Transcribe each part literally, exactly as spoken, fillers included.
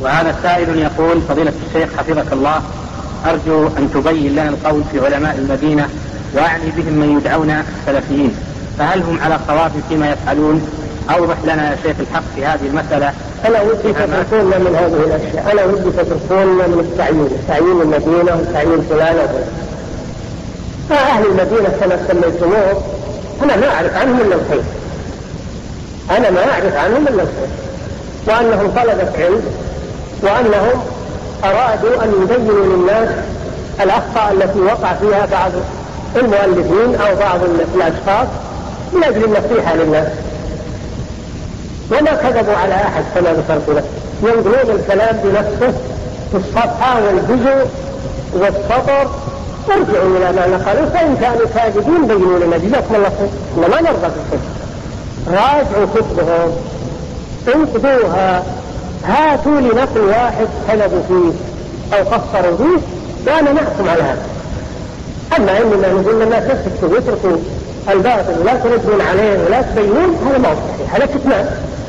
وهذا السائل يقول: فضيلة الشيخ حفظك الله، أرجو أن تبين لنا القول في علماء المدينة، وأعني بهم من يدعون السلفيين، فهل هم على صواب فيما يفعلون؟ أوضح لنا يا شيخ الحق في هذه المسألة. أنا ودي تتركونا من هذه الأشياء، أنا ودي تتركونا من التعيين، تعيين المدينة وتعيين فلان. فأهل المدينة كما سميتموه أنا ما أعرف عنهم إلا الخير، أنا ما أعرف عنهم إلا الخير، وأنهم طلبة علم، وأنهم أرادوا أن يبينوا للناس الأخطاء التي وقع فيها بعض المؤلفين أو بعض الأشخاص من أجل النصيحة للناس، وما كذبوا على أحد كما ذكرت لك. ينقلون الكلام بنفسه في الصفحة والجزء والسطر، ارجعوا إلى ما نقلوا، فإن كانوا كاذبين بينوا لنا، جزاكم الله خير، ما نرضى بالكذب. راجعوا كتبهم، انقذوها، هاتوا لي نقل واحد كذبوا فيه أو قصروا فيه وأنا نحكم على هذا. أما إننا نقول للناس تكتبوا واتركوا الباطل ولا تردون عليه ولا تبينون، هذا ما هو صحيح، هذا كتمان.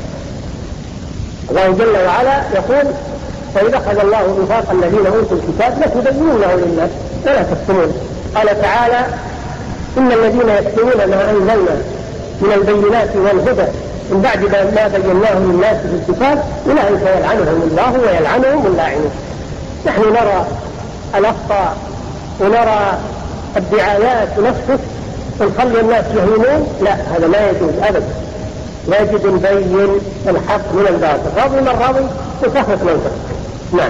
الله جل وعلا يقول: فإذا أخذ الله ميثاق الذين أوتوا الكتاب لتبينونه للناس ولا تكتمون. قال تعالى: إن الذين يكتمون ما أنزلنا من البينات والهدى من بعد ما بيناه للناس في الكتاب أولئك يلعنهم الله ويلعنهم اللاعنون. نحن نرى الأخطاء ونرى الدعايات ونفسه ونخلي الناس يهينون، لا، هذا لا يجوز أبدا. يجب نبين الحق من الباطل، راضي من راضي وسخط من سخط. نعم.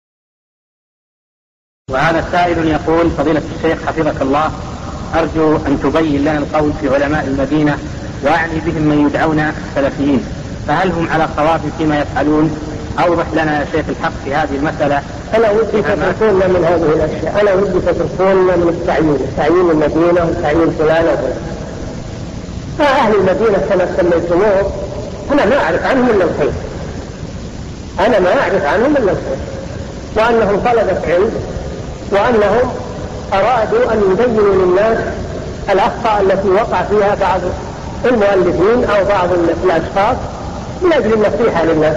وهذا السائل يقول: فضيلة الشيخ حفظك الله، أرجو أن تبين لنا القول في علماء المدينة، وأعني بهم من يدعون السلفيين، فهل هم على صواب فيما يفعلون؟ أوضح لنا يا شيخ الحق في هذه المسألة. أنا ودي تتركونا من هذه الأشياء، أنا ودي تتركونا من التعيين، تعيين المدينة وتعيين فلان وفلان. فأهل المدينة كما سميتموه أنا ما أعرف عنهم إلا الخير، أنا ما أعرف عنهم إلا الخير، وأنهم طلبة علم، وأنهم أرادوا أن يبينوا للناس الأخطاء التي وقع فيها بعض المؤلفين أو بعض الأشخاص من أجل النصيحة للناس،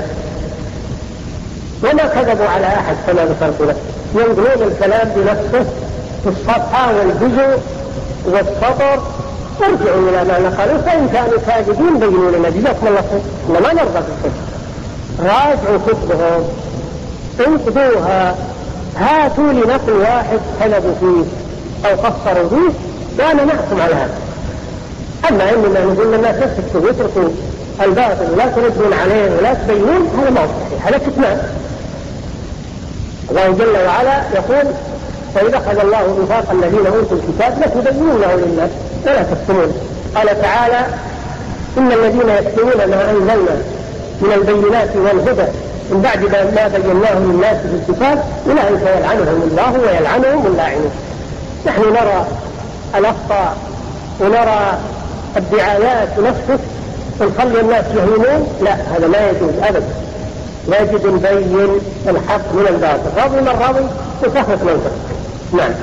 وما كذبوا على أحد كما ذكرت لك. ينقلون الكلام بنفسه في الصفحة والجزء والسطر، ارجعوا إلى ما نقلوا، فإن كانوا كاذبين بينوا لنا، جزاكم الله خير، ما نرضى بالكذب. راجعوا كتبهم، انقذوها، هاتوا لي نقل واحد كذبوا فيه أو قصروا فيه وأنا نحكم على هذا. أما إننا نقول للناس تكتبوا واتركوا الباطل ولا تردون عليه ولا تبينون، هذا ما هو صحيح، هذا كتمان. الله جل وعلا يقول: فإذا أخذ الله ميثاق الذين أوتوا الكتاب لتبينونه للناس ولا تكتمون. قال تعالى: إن الذين يكتمون ما أنزلنا من البينات والهدى من بعد ما بيناه للناس في الكتاب أولئك يلعنهم الله ويلعنهم اللاعنون. نحن نرى الأخطاء ونرى الدعايات ونفسه ونخلي الناس يهينون، لا، هذا لا يجوز أبدا. يجب نبين الحق من الباطل، راضي من راضي وسخط من سخط. نعم.